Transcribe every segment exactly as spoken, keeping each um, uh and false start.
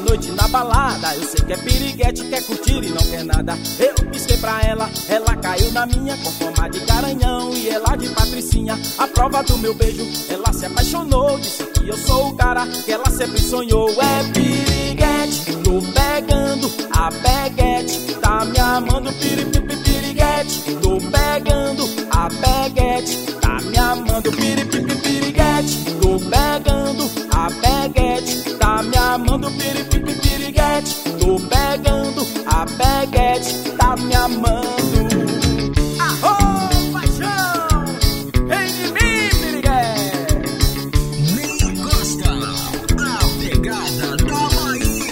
noite na balada. Eu sei que é piriguete, quer curtir e não quer nada. Eu pisquei pra ela, ela caiu na minha, com forma de garanhão e ela de patricinha. A prova do meu beijo, ela se apaixonou, disse que eu sou o cara que ela sempre sonhou. É piriguete, tô pegando a peguete, tá me amando, piripipi piriguete. Tô pegando a peguete, tá me amando, piripipi piriguete. Tô pegando a peguete, tá me amando, piripipi piriguete. Tô pegando a peguete, tá me amando. Arro, paixão, vem de mim, piriguete. Nem Costa, a pegada da Bahia.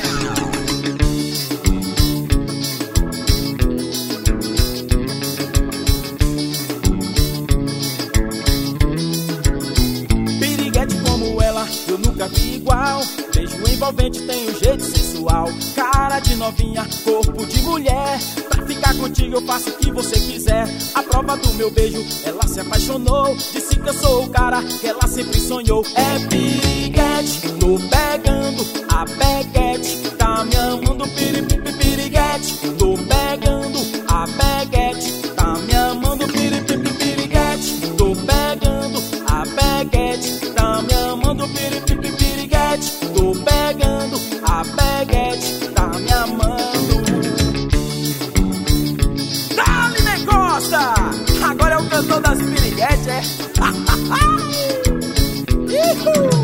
Piriguete como ela, eu nunca vi igual. Beijo envolvente, tem um jeito sensual. Cara de novinha, corpo de mulher. Pra ficar contigo eu faço o que você quiser. A prova do meu beijo, ela se apaixonou. Disse que eu sou o cara que ela sempre sonhou. É piriguete, tô pegando a peguete, tá me amando, piripipi piriguete. Tô pegando a peguete, tá me amando, piripipi piriguete. Tô pegando a peguete, tá me amando, piripipi piriguete. Tô pegando a peguete, tá me amando. Dali, nem Costa! Agora é o cantor das piriguetes, é? Ihu!